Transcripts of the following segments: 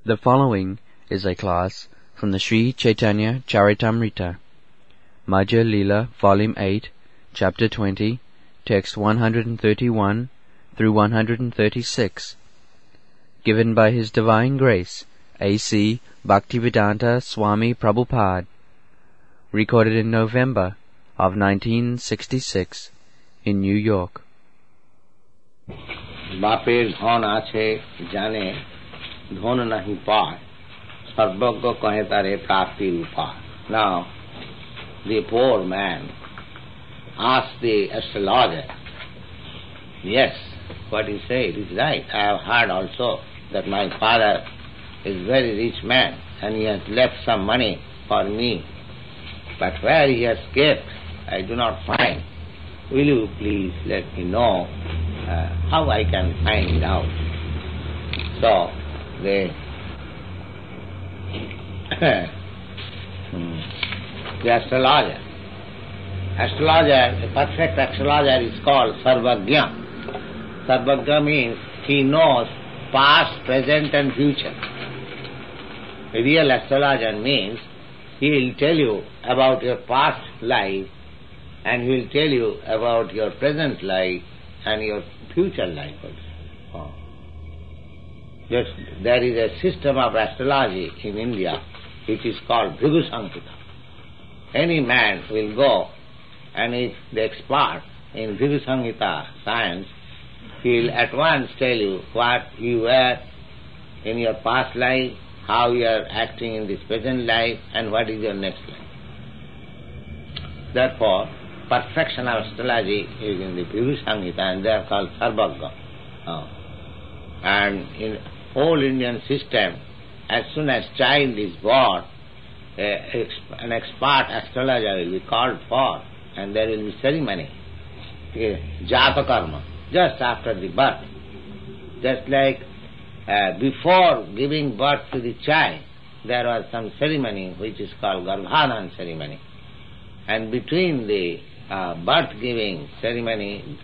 The following is a class from the Sri Chaitanya Charitamrita, Madhya Leela, Volume 8, Chapter 20, Text 131 through 136, given by His Divine Grace, A.C. Bhaktivedanta Swami Prabhupada, recorded in November of 1966 in New York. বাপের ধন আছে জানে ধন নাহি পায় সর্বজ্ঞ কহে তারে প্রাপ্তির উপায়. Now the poor man asked the astrologer, yes, what he said is right. I have heard also that my father is a very rich man and he has left some money for me, but where he has kept I do not find. Will you please let me know how I can find it out? So the astrologer, a perfect astrologer is called Sarvagya. Sarvagya means he knows past, present and future. A real astrologer means he will tell you about your past life and he will tell you about your present life and your future life also. There is a system of astrology in India which is called Bhrigu Samhita. Any man will go and is the expert in Bhrigu Samhita science, he will at once tell you what you were in your past life, how you are acting in this present life, and what is your next life. Therefore, perfection of astrology is in the Bhrigu Samhita and they are called Sarvagya. And in whole Indian system, as soon as child is born, an expert astrologer will be called for and there will be ceremony, Jata Karma, just after the birth. Just like before giving birth to the child, there was some ceremony which is called Garbhadan ceremony. And between the birth-giving ceremony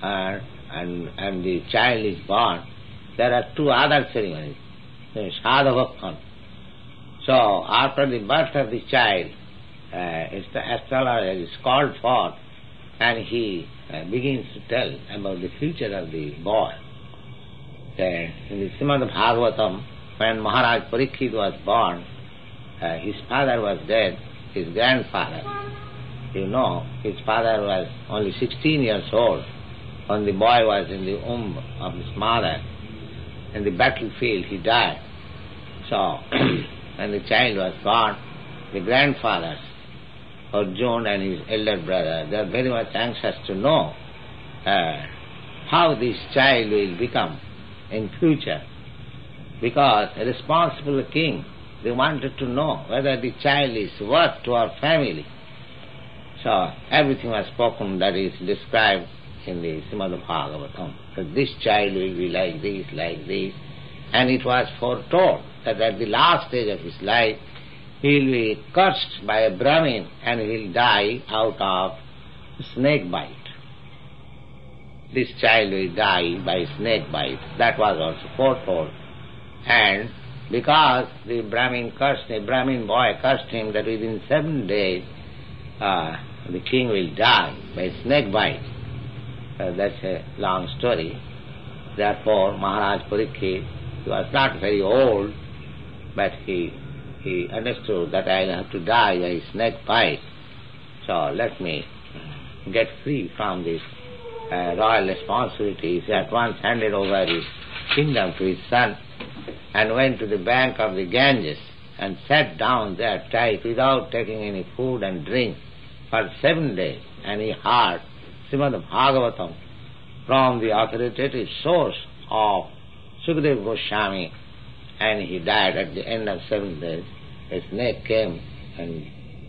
and the child is born, there are two other ceremonies, Sadhavakhan. So after the birth of the child, the astrologer is called forth and he begins to tell about the future of the boy. In the Srimad Bhagavatam, when Maharaj Parikshit was born, his father was dead, his grandfather. You know, his father was only 16 years old when the boy was in the womb of his mother. In the battlefield he died. So, when the child was born, the grandfathers, Arjuna and his elder brother, they are very much anxious to know how this child will become in future. Because a responsible king, they wanted to know whether the child is worth to our family. So everything was spoken that is described in the Srimad Bhagavatam, that this child will be like this, and it was foretold that at the last stage of his life he will be cursed by a Brahmin and he will die out of snake bite. This child will die by snake bite. That was also foretold. And because the Brahmin boy cursed him that within 7 days the king will die by snake bite. That's a long story. Therefore, Maharaj Parikshit, he was not very old, but he understood that I will have to die by snake bite. So let me get free from this royal responsibility. He at once handed over his kingdom to his son and went to the bank of the Ganges and sat down there tight without taking any food and drink for 7 days, and he heard Srimad Bhagavatam from the authoritative source of Sukadeva Goswami, and he died at the end of 7 days. A snake came and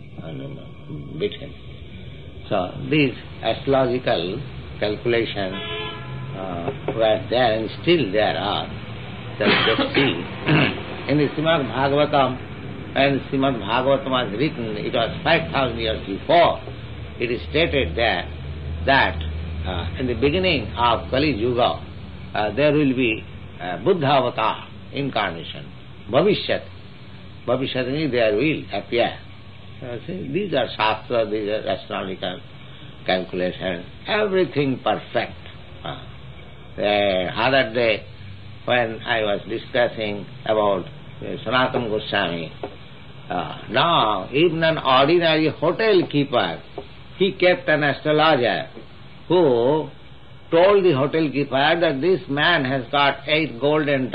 bit him. So these astrological calculations were there and still there are. Just see, in the Srimad Bhagavatam, when Srimad Bhagavatam was written, it was 5,000 years before. It is stated there that in the beginning of Kali Yuga, there will be Buddha avatar incarnation. Bhavishyati. Bhavishyati means there will appear. See, these are shastra, these are astronomical calculations, everything perfect. The other day, when I was discussing about Sanatana Goswami, now even an ordinary hotel keeper, he kept an astrologer who told the hotel keeper that this man has got $8 golden.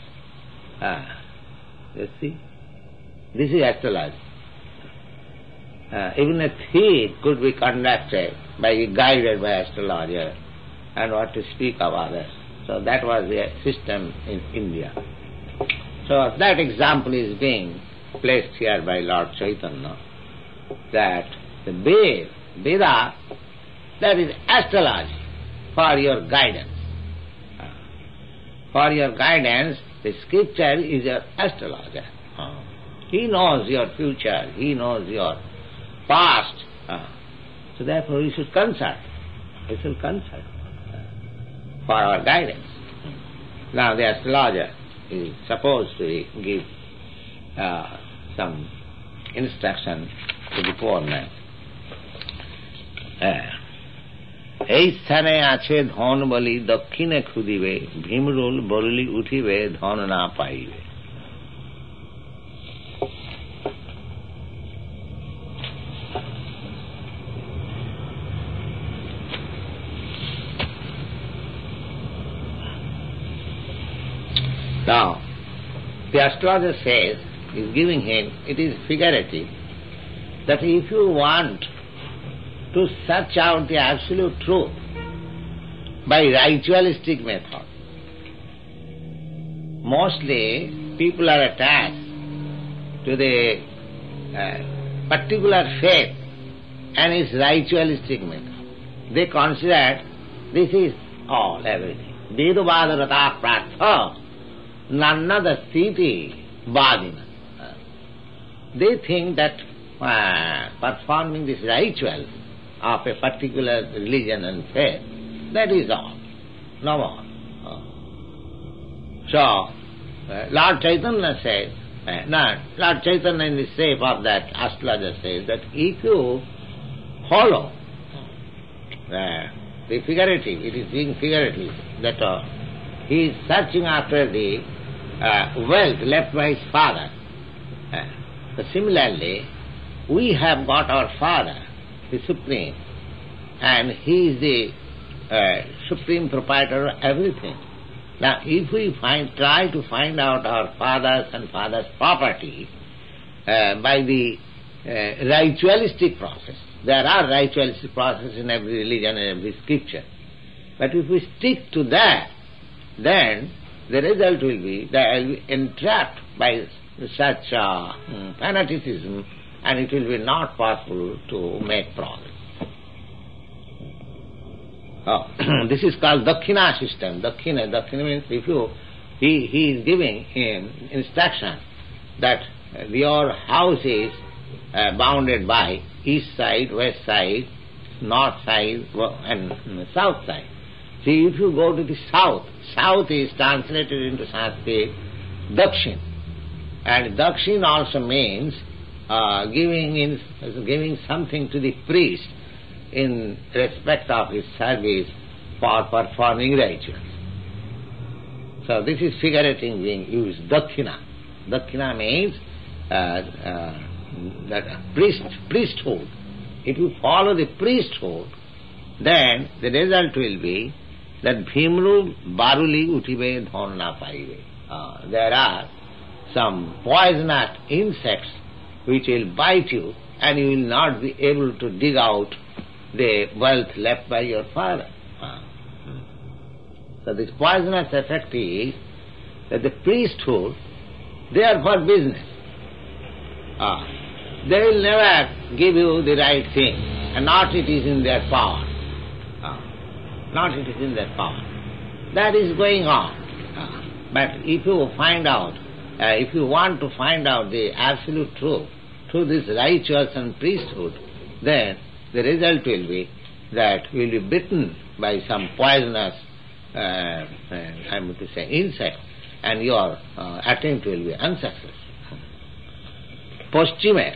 You see, this is astrology. Even a thief could be conducted guided by astrologer, and what to speak of others. So that was the system in India. So that example is being placed here by Lord Chaitanya, that the Veda, that is astrology for your guidance. For your guidance, the scripture is your astrologer. He knows your future, he knows your past. So therefore we should consult. We should consult for our guidance. Now the astrologer is supposed to give some instruction to the poor man. এই স্থানে আছে ধন বলি দক্ষিণে খুদিবে ভীমরুল বরুলি উঠিবে ধন না পাইবে. Now, the astrologer says, is giving him, it is figurative, that if you want to search out the absolute truth by ritualistic method, mostly people are attached to the particular faith and its ritualistic method. They consider this is all, everything. Vedavada rata pratha nannada sthiti vadina. They think that performing this ritual of a particular religion and faith, that is all, no more. So, Lord Chaitanya says, Lord Chaitanya in the shape of that astrologer says that if you follow the figurative, it is being figurative, that he is searching after the wealth left by his father. So similarly, we have got our Father, the Supreme, and He is the Supreme Proprietor of everything. Now, if we try to find out our Father's and Father's property by the ritualistic process, there are ritualistic processes in every religion and every scripture, but if we stick to that, then the result will be that I will be entrapped by such fanaticism, and it will be not possible to make progress. This is called Dakshina system. Dakshina means if he is giving him instruction that your house is bounded by east side, west side, north side and south side. See, if you go to the south, south is translated into Sanskrit Dakshin. And Dakshin also means giving something to the priest in respect of his service for performing rituals. So this is figurative being used, Dakshina. Dakshina means that priesthood. If you follow the priesthood, then the result will be that Bhimru Baruli Utibe Dhonna Paive. There are some poisonous insects which will bite you, and you will not be able to dig out the wealth left by your father. So this poisonous effect is that the priesthood, they are for business. They will never give you the right thing, and not it is in their power. Not it is in their power. That is going on. But if you find out, if you want to find out the absolute truth through these rituals and priesthood, then the result will be that you will be bitten by some poisonous, insect, and your attempt will be unsuccessful. Paschime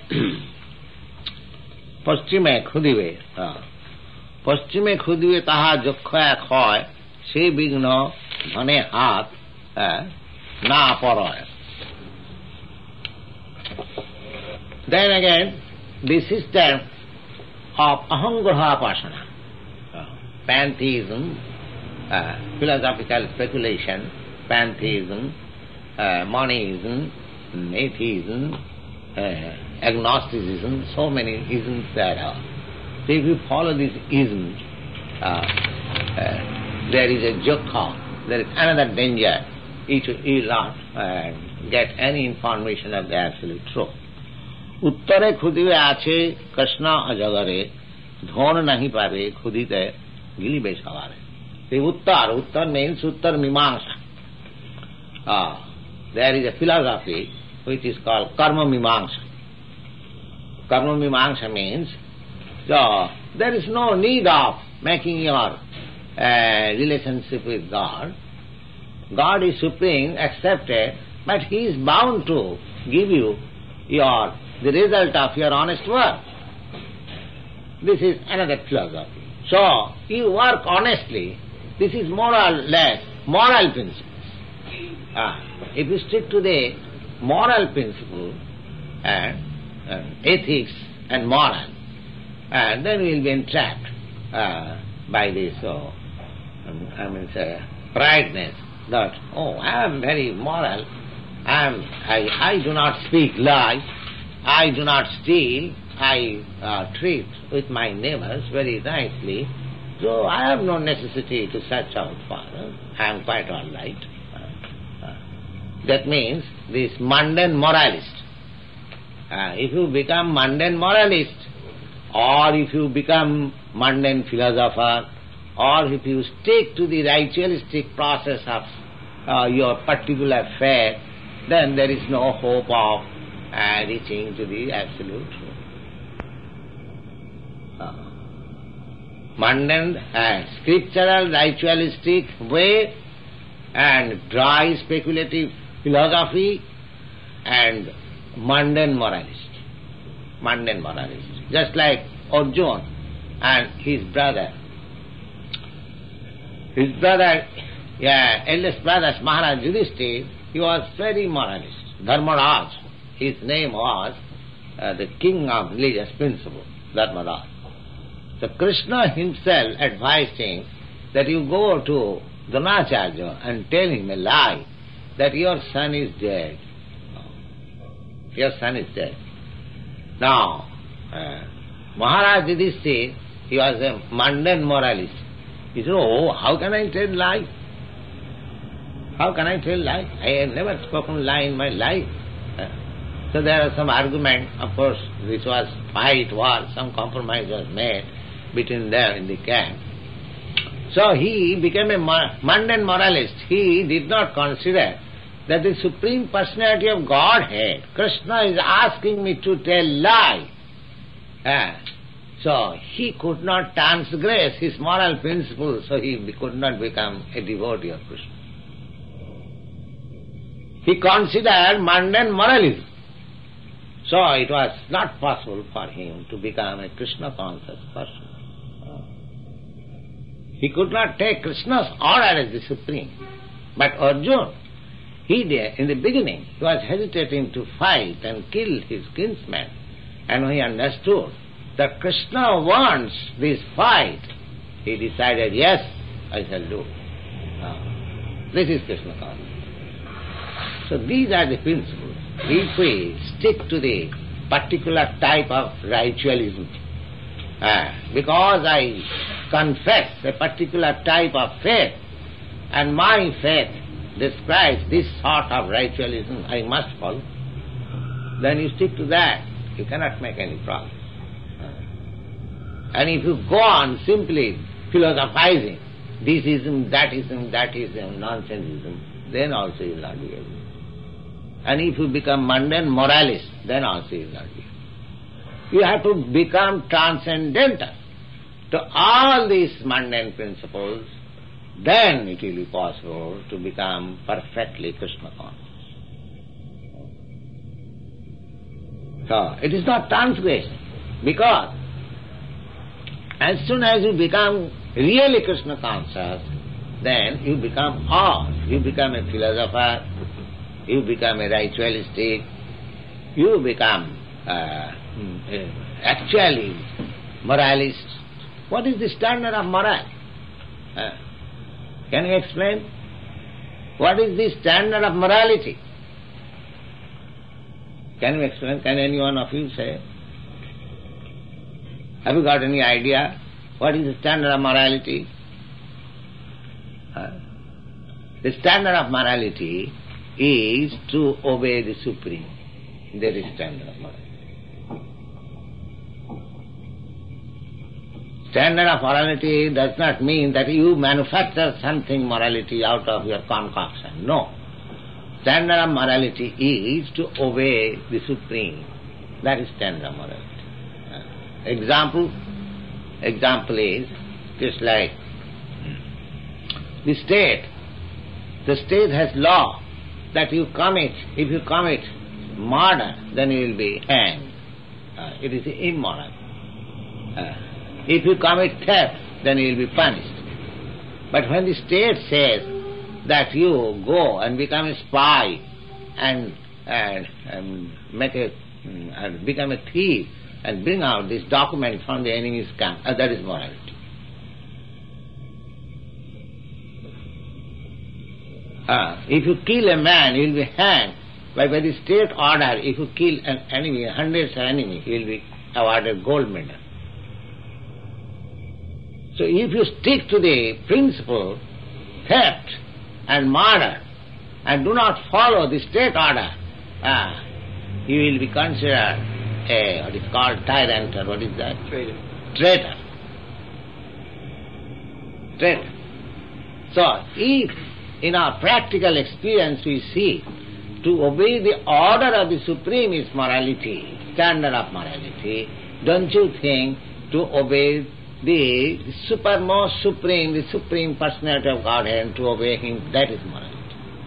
khudive. Paschime khudive taha jokhya khoy, se bigno dhane hath na paroy. Then again, the system of ahangraha pasana, pantheism, philosophical speculation, pantheism, monism, atheism, agnosticism, so many isms there are. So if you follow these isms, there is a jokha, there is another danger. You will not get any information of the absolute truth. Uttare khudive ache Krishna ajagare, dhon nahi pave khudite gili besavare. The Uttar means Uttar Mimamsa. There is a philosophy which is called Karma Mimamsa. Karma Mimamsa means there is no need of making your relationship with God. God is supreme, accepted, but He is bound to give you the result of your honest work. This is another philosophy. So, you work honestly. This is more or less moral principles. If you stick to the moral principle and ethics and moral, then we will be entrapped by this prideness that, I am very moral, I do not speak lies, I do not steal, I treat with my neighbors very nicely, so I have no necessity to search out for them. I am quite all right. That means this mundane moralist. If you become mundane moralist, or if you become mundane philosopher, or if you stick to the ritualistic process of your particular faith, then there is no hope of reaching to the absolute truth. Mundane scriptural ritualistic way and dry speculative philosophy and mundane moralist. Just like Arjuna and his brother. Eldest brother Maharaj Yudhishthira, he was very moralist. Dharmaraj, his name was the king of religious principle, Dharmaraj. So Krishna himself advised him that you go to Dronacharya and tell him a lie, that your son is dead. Your son is dead. Now, Maharaj Yudhishthira, he was a mundane moralist. He said, how can I tell lie? How can I tell lie? I have never spoken lie in my life. So there was some argument, of course, which was fight, war, some compromise was made between them in the camp. So he became a mundane moralist. He did not consider that the Supreme Personality of Godhead, Krishna, is asking me to tell lie. So he could not transgress his moral principles, so he could not become a devotee of Krishna. He considered mundane moralism. So it was not possible for him to become a Krishna-conscious person. He could not take Krishna's order as the supreme. But Arjuna, in the beginning, he was hesitating to fight and kill his kinsman. And when he understood that Krishna wants this fight, he decided, yes, I shall do. This is Krishna consciousness. So these are the principles. If we stick to the particular type of ritualism, because I confess a particular type of faith, and my faith describes this sort of ritualism, I must follow, then you stick to that, you cannot make any progress. And if you go on simply philosophizing, thisism, thatism, nonsenseism, then also you will not be able. And if you become mundane moralist, then also you will not be able. You have to become transcendental to all these mundane principles then it will be possible to become perfectly Krishna conscious. So, it is not transgression, because as soon as you become really Krishna conscious, then you become all. You become a philosopher, you become a ritualistic, you become actually moralist. What is the standard of morality? Can you explain? What is the standard of morality? Can you explain? Can any one of you say? Have you got any idea? What is the standard of morality? The standard of morality is to obey the Supreme. That is standard of morality. Standard of morality does not mean that you manufacture something morality out of your concoction. No. Standard of morality is to obey the Supreme. That is standard of morality. Example is just like the state. The state has law that if you commit murder, then you will be hanged. It is immoral. If you commit theft, then you will be punished. But when the state says that you go and become a spy and become a thief and bring out this document from the enemy's camp, that is morality. If you kill a man, he will be hanged. But by the state order, if you kill an enemy, hundreds of enemies, he will be awarded gold medal. So if you stick to the principle, theft and murder, and do not follow the state order, you will be considered what is called tyrant, or what is that? Traitor. So if in our practical experience we see to obey the order of the Supreme is morality, standard of morality, don't you think to obey the supermost Supreme, the Supreme Personality of Godhead, to obey Him, that is morality.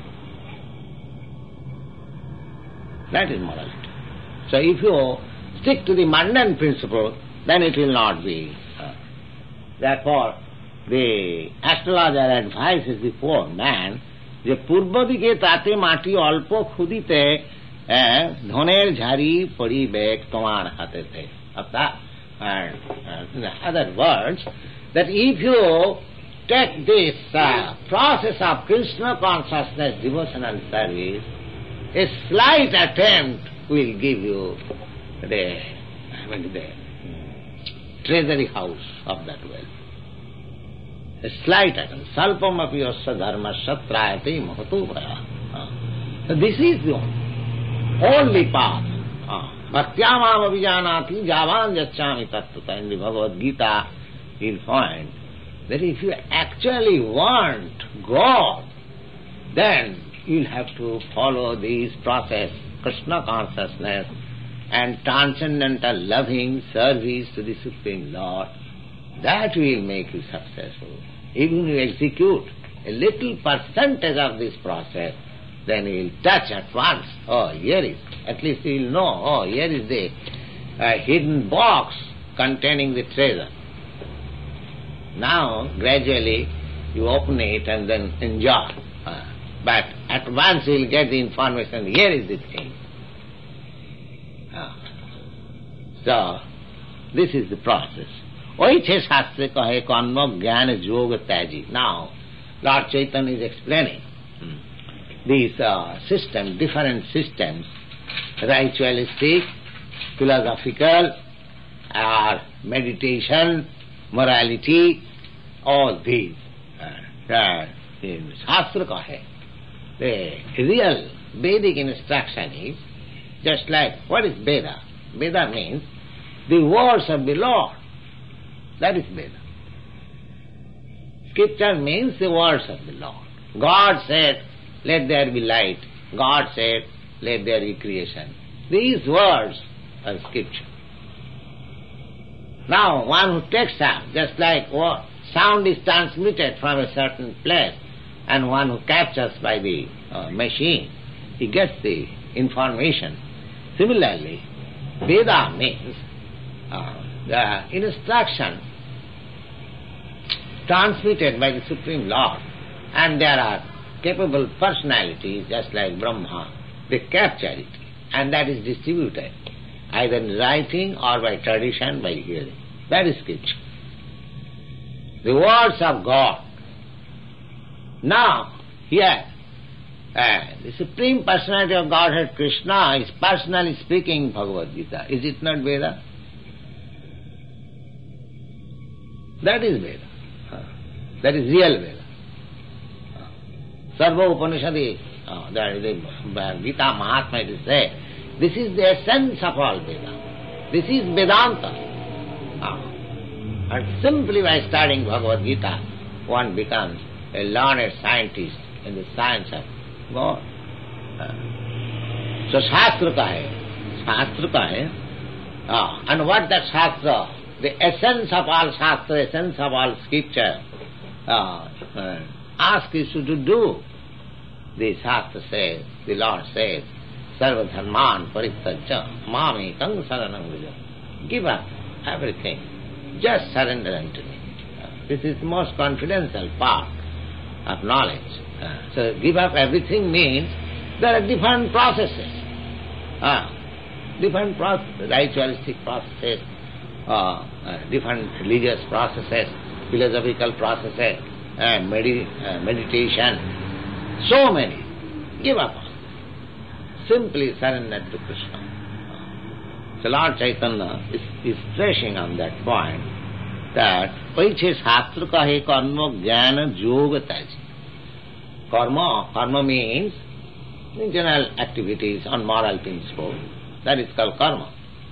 That is morality. So if you stick to the mundane principle, then it will not be. Therefore, the astrologer advises the poor man যে পূর্ব দিকে তাতে মাটি অল্প খুদিতে ধনের ঝাড়ি পরিবেগ তোমার হাতেতে. In other words, that if you take this process of Krishna consciousness, devotional service, a slight attempt will give you the treasury house of that wealth. A slight attempt. Salpam api yasya dharma shatrayate mahatu bhaya. So this is the only path. Bhaktyamam abhijanati javan jachami tattvata. In the Bhagavad Gita, you'll find that if you actually want God, then you'll have to follow this process, Krishna consciousness, and transcendental loving service to the Supreme Lord. That will make you successful. Even you execute a little percentage of this process, then you will touch at once. Oh, here is, at least you will know, oh, here is the hidden box containing the treasure. Now, gradually, you open it and then enjoy. But at once you will get the information, here is the thing. So, this is the process. ওইছে শাস্ত্রে কহে কর্ম জ্ঞান যোগ ত্যাজি. Now, Lord Chaitanya is explaining these different systems, ritualistic, philosophical, or meditation, morality, all these. Shastra kahe. The real Vedic instruction is just like, what is Veda? Veda means the words of the Lord. That is Veda. Scripture means the words of the Lord. God said, let there be light. God said, let there be creation. These words are Scripture. Now, one who takes up, just like sound is transmitted from a certain place, and one who captures by the machine, he gets the information. Similarly, Veda means the instruction transmitted by the Supreme Lord, and there are capable personalities just like Brahma. They capture it, and that is distributed either in writing or by tradition, by hearing. That is scripture. The words of God. Now, here, the Supreme Personality of Godhead, Krishna, is personally speaking Bhagavad Gita. Is it not Veda? That is Veda. That is real Veda. Sarva Upanishadi, the Gita Mahatma, it is said, this is the essence of all Veda. This is Vedanta. And simply by studying Bhagavad Gita, one becomes a learned scientist in the science of God. So Shastra ka hai. And what that Shastra, the essence of all Shastra, essence of all scripture, ask you to do. The Shastra says, the Lord says, Sarva dharman parityajya mamekam saranam vraja. Give up everything. Just surrender unto me. This is the most confidential part of knowledge. So give up everything means there are different processes. Different processes, ritualistic processes, different religious processes, philosophical processes, meditation. So many. Give up. Simply surrender to Krishna. So Lord Chaitanya is stressing on that point that Paiche Shastra kahe karma jnana yoga taji. Karma means general activities on moral principle. That is called karma.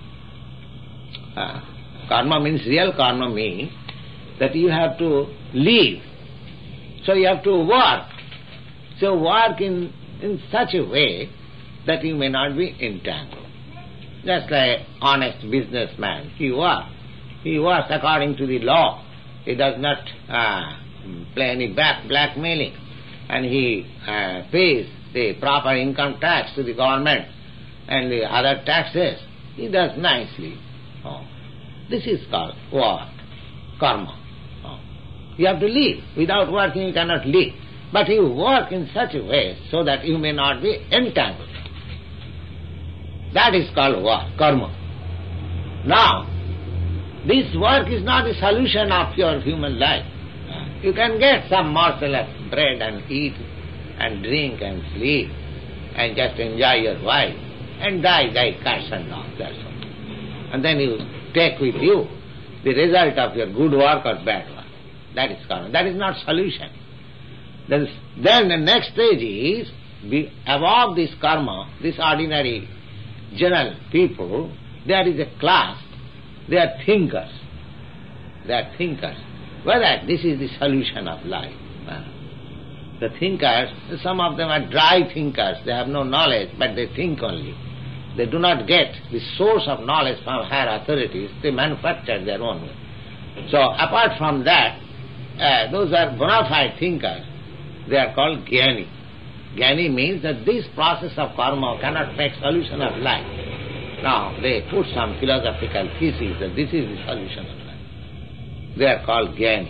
Karma means, real karma means that you have to live. So you have to work. So work in such a way that you may not be entangled. Just like honest businessman, he works according to the law. He does not play any blackmailing, and he pays the proper income tax to the government and the other taxes. He does nicely. This is called work, karma. You have to live. Without working you cannot live. But you work in such a way so that you may not be entangled. That is called work, karma. Now, this work is not the solution of your human life. You can get some morsel of bread and eat and drink and sleep and just enjoy your wife and die cuts and all, that's all. And then you take with you the result of your good work or bad work. That is karma. That is not solution. Then the next stage is, above this karma, this ordinary general people, there is a class, they are thinkers. They are thinkers. Whether this is the solution of life. The thinkers, some of them are dry thinkers, they have no knowledge, but they think only. They do not get the source of knowledge from higher authorities, they manufacture their own way. So apart from that, those are bona fide thinkers. They are called Jnani. Jnani means that this process of karma cannot make solution of life. Now, they put some philosophical thesis that this is the solution of life. They are called Jnani.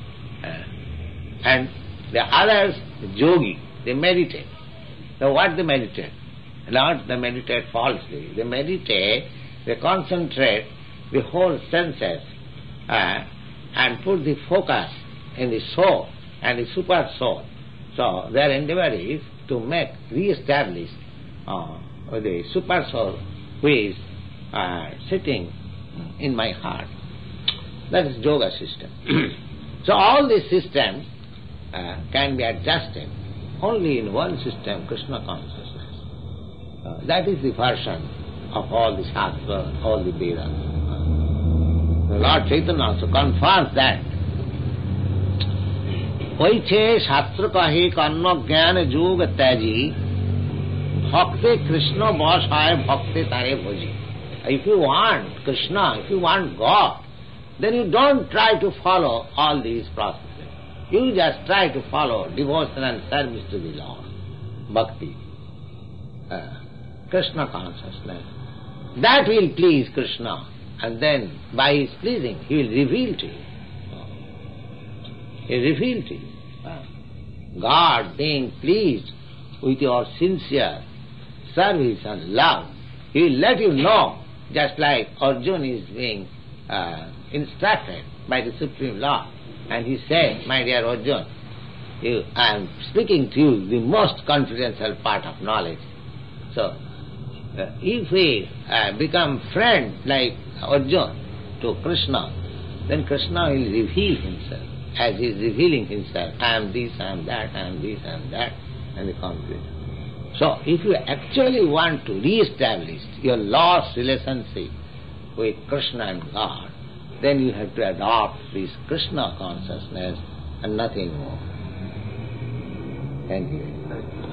And the others, the yogi, they meditate. Now what they meditate? Not they meditate falsely. They meditate, they concentrate the whole senses and put the focus in the soul and the super soul. So their endeavor is to re-establish the super soul who is sitting in my heart. That is yoga system. So all these systems can be adjusted only in one system, Krishna consciousness. That is the version of all the Shastra, all the Vedas. The Lord Chaitanya also confirms that. Oiche Shastra kahe karma jnana yoga taji bhakte Krishna vash hai bhakte tare bhaji. If you want Krishna, if you want God, then you don't try to follow all these processes. You just try to follow devotion and service to the Lord, bhakti, Krishna consciousness. That will please Krishna, and then by his pleasing he will reveal to you. He will reveal to you. God being pleased with your sincere service and love, he will let you know, just like Arjuna is being instructed by the Supreme Lord. And he said, my dear Arjuna, I am speaking to you the most confidential part of knowledge. So, if we become friends like Arjuna to Krishna, then Krishna will reveal himself. As he is revealing himself, I am this, I am that, I am this, I am that, and the complete. So, if you actually want to re-establish your lost relationship with Krishna and God, then you have to adopt this Krishna consciousness and nothing more. Thank you.